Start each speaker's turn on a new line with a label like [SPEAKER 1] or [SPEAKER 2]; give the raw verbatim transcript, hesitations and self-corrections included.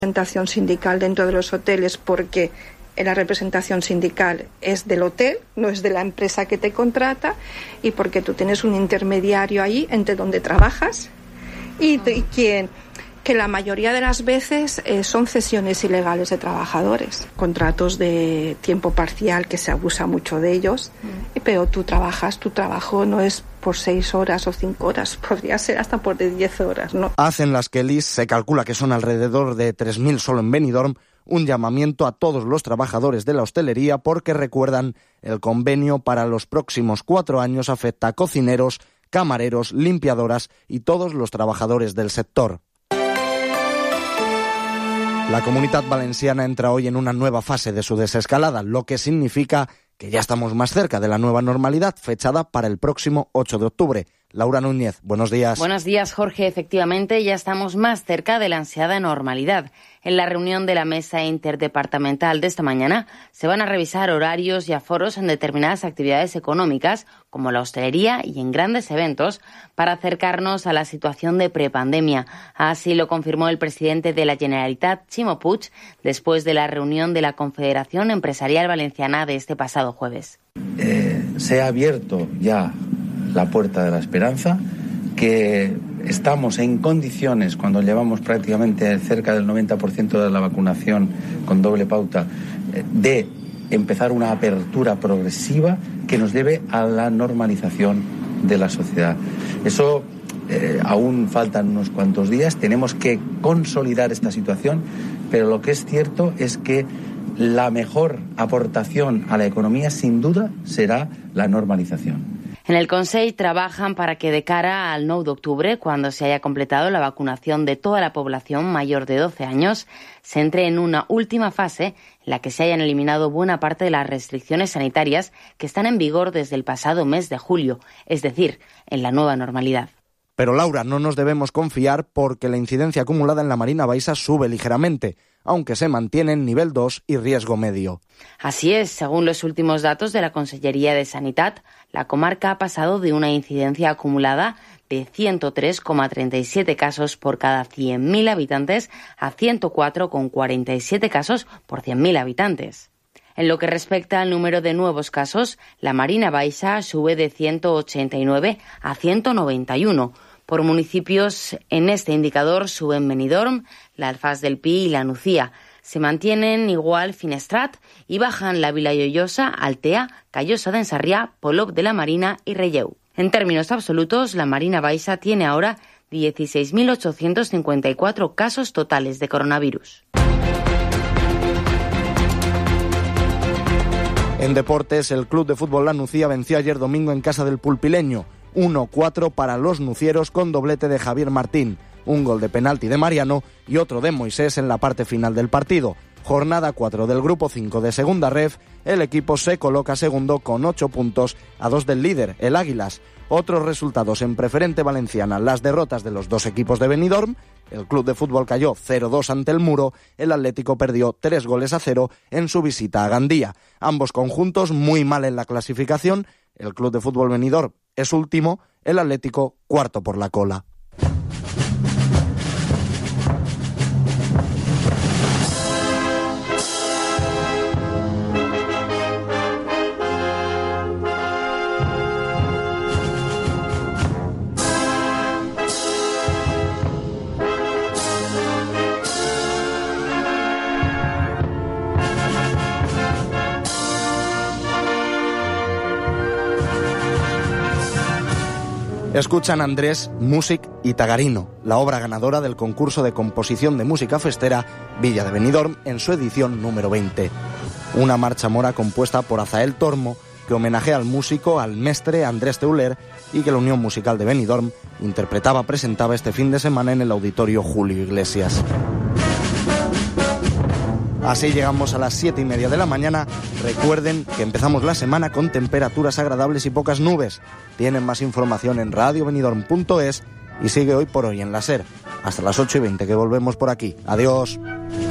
[SPEAKER 1] representación sindical dentro de los hoteles porque la representación sindical es del hotel, no es de la empresa que te contrata, y porque tú tienes un intermediario ahí entre donde trabajas y, y quien, que la mayoría de las veces eh, son cesiones ilegales de trabajadores, contratos de tiempo parcial que se abusa mucho de ellos, mm. pero tú trabajas, tu trabajo no es por seis horas o cinco horas, podría ser hasta por de diez horas, ¿no?
[SPEAKER 2] Hacen las Kellys, se calcula que son alrededor de tres mil solo en Benidorm, un llamamiento a todos los trabajadores de la hostelería porque recuerdan el convenio para los próximos cuatro años afecta a cocineros, camareros, limpiadoras y todos los trabajadores del sector. La Comunitat Valenciana entra hoy en una nueva fase de su desescalada, lo que significa que ya estamos más cerca de la nueva normalidad, fechada para el próximo ocho de octubre. Laura Núñez, buenos días.
[SPEAKER 3] Buenos días, Jorge. Efectivamente, ya estamos más cerca de la ansiada normalidad. En la reunión de la mesa interdepartamental de esta mañana se van a revisar horarios y aforos en determinadas actividades económicas, como la hostelería y en grandes eventos, para acercarnos a la situación de prepandemia. Así lo confirmó el presidente de la Generalitat, Ximo Puig, después de la reunión de la Confederación Empresarial Valenciana de este pasado jueves.
[SPEAKER 4] Eh, se ha abierto ya la puerta de la esperanza, que estamos en condiciones, cuando llevamos prácticamente cerca del noventa por ciento de la vacunación con doble pauta, de empezar una apertura progresiva que nos lleve a la normalización de la sociedad. Eso eh, aún faltan unos cuantos días, tenemos que consolidar esta situación, pero lo que es cierto es que la mejor aportación a la economía, sin duda, será la normalización.
[SPEAKER 3] En el Consell trabajan para que de cara al nueve de octubre, cuando se haya completado la vacunación de toda la población mayor de doce años, se entre en una última fase en la que se hayan eliminado buena parte de las restricciones sanitarias que están en vigor desde el pasado mes de julio, es decir, en la nueva normalidad.
[SPEAKER 2] Pero Laura, no nos debemos confiar porque la incidencia acumulada en la Marina Baixa sube ligeramente, aunque se mantiene en nivel dos y riesgo medio.
[SPEAKER 3] Así es, según los últimos datos de la Consellería de Sanitat, la comarca ha pasado de una incidencia acumulada de ciento tres coma treinta y siete casos por cada cien mil habitantes a ciento cuatro coma cuarenta y siete casos por cien mil habitantes. En lo que respecta al número de nuevos casos, la Marina Baixa sube de ciento ochenta y nueve a ciento noventa y uno. Por municipios, en este indicador suben Benidorm, la Alfaz del Pi y la Nucía. Se mantienen igual Finestrat y bajan la Vila Lloyosa, Altea, Callosa de Ensarriá, Polop de la Marina y Relleu. En términos absolutos, la Marina Baixa tiene ahora dieciséis mil ochocientos cincuenta y cuatro casos totales de coronavirus.
[SPEAKER 2] En deportes, el Club de Fútbol La Nucía venció ayer domingo en casa del Pulpileño. uno cuatro para los nucieros con doblete de Javier Martín, un gol de penalti de Mariano y otro de Moisés en la parte final del partido. Jornada cuatro del grupo cinco de Segunda Ref, el equipo se coloca segundo con ocho puntos a dos del líder, el Águilas. Otros resultados en Preferente Valenciana, las derrotas de los dos equipos de Benidorm. El Club de Fútbol cayó cero dos ante el Muro, el Atlético perdió tres goles a cero en su visita a Gandía. Ambos conjuntos muy mal en la clasificación, el Club de Fútbol Benidorm es último, el Atlético cuarto por la cola. Escuchan Andrés, Music y Tagarino, la obra ganadora del concurso de composición de música festera Villa de Benidorm en su edición número veinte. Una marcha mora compuesta por Azael Tormo que homenajea al músico, al mestre Andrés Teuler y que la Unión Musical de Benidorm interpretaba, presentaba este fin de semana en el Auditorio Julio Iglesias. Así llegamos a las siete y media de la mañana. Recuerden que empezamos la semana con temperaturas agradables y pocas nubes. Tienen más información en radio benidorm punto es y sigue Hoy por Hoy en la SER. Hasta las ocho y veinte que volvemos por aquí. Adiós.